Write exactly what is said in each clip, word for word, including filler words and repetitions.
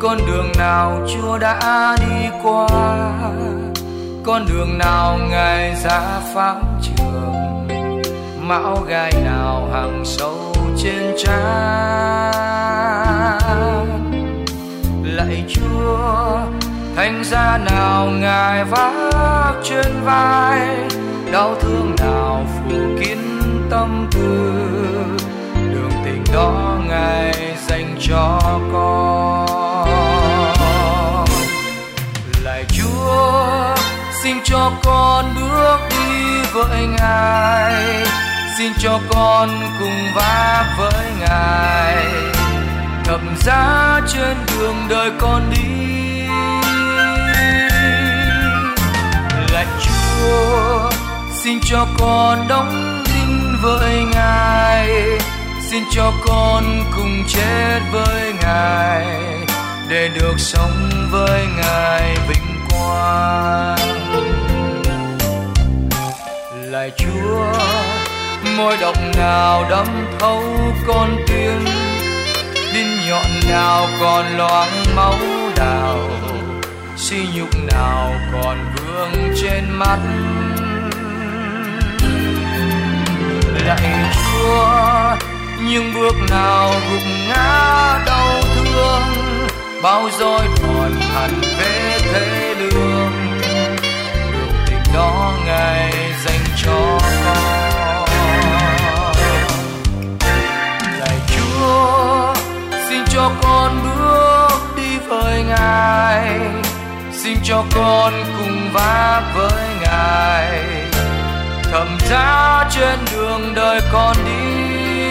con đường nào Chúa đã đi qua, con đường nào Ngài ra pháo trường, mão gai nào hằn sâu trên trán. Lạy Chúa, thánh giá nào Ngài vác trên vai, đau thương nào phủ kín tâm tư, đường tình đó Ngài dành cho con. Lạy Chúa, xin cho con bước đi với Ngài, xin cho con cùng vác với Ngài, thập giá trên đường đời con đi. Lạy Chúa, xin cho con đóng đinh với Ngài, xin cho con cùng chết với Ngài, để được sống với Ngài vinh quang. Lạy Chúa, môi độc nào đâm thấu con tim, đinh nhọn nào còn loáng máu đào, sỉ nhục nào còn vương trên mắt. Lạy Chúa, những bước nào gục ngã đau thương, bao roi thòn hằn vết thế lương, đường tình đó Ngài dành cho con. Lạy Chúa, xin cho con bước đi với Ngài, xin cho con cùng vác với Ngài, thầm giá trên đường đời con đi.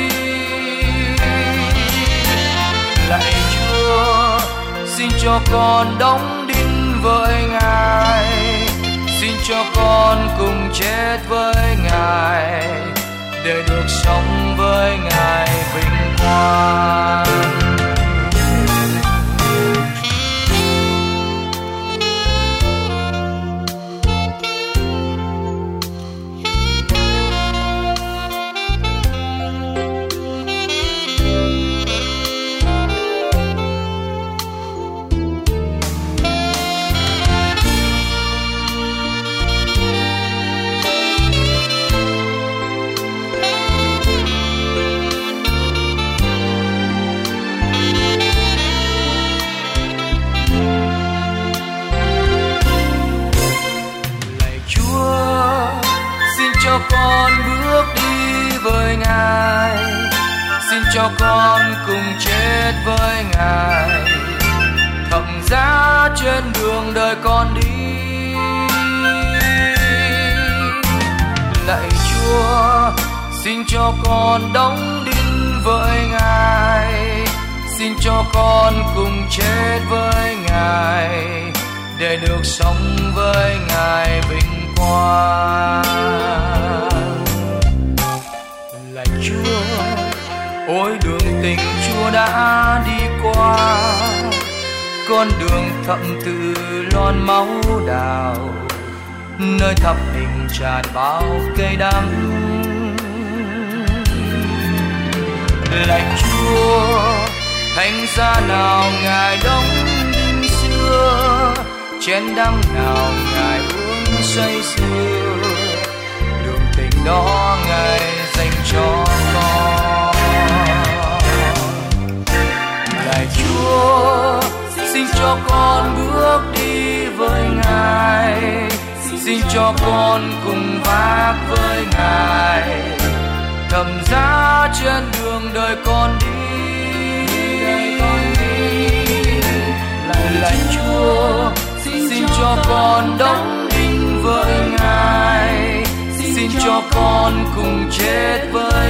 Lạy Chúa, xin cho con đóng đinh với Ngài, xin cho con cùng chết với Ngài, để được sống với Ngài vinh quang. Con bước đi với Ngài, xin cho con cùng chết với Ngài, thập giá trên đường đời con đi. Lạy Chúa, xin cho con đóng đinh với Ngài, xin cho con cùng chết với Ngài, để được sống với Ngài vinh quang. Lạy Chúa, ôi đường tình Chúa đã đi qua, con đường thậm từ lon máu đào, nơi thập hình tràn bao cây đắng. Lạy Chúa, thánh giá nào Ngài đóng đinh xưa, chén đắng nào Ngài uống say sưa, đường tình đó Ngài dành cho con. Lạy Chúa, xin cho con bước đi với Ngài, xin cho con cùng vác với Ngài, thầm giá trên đường đời con đi. Lạy Chúa, xin cho con đóng đinh với Ngài, xin cho con cùng chết với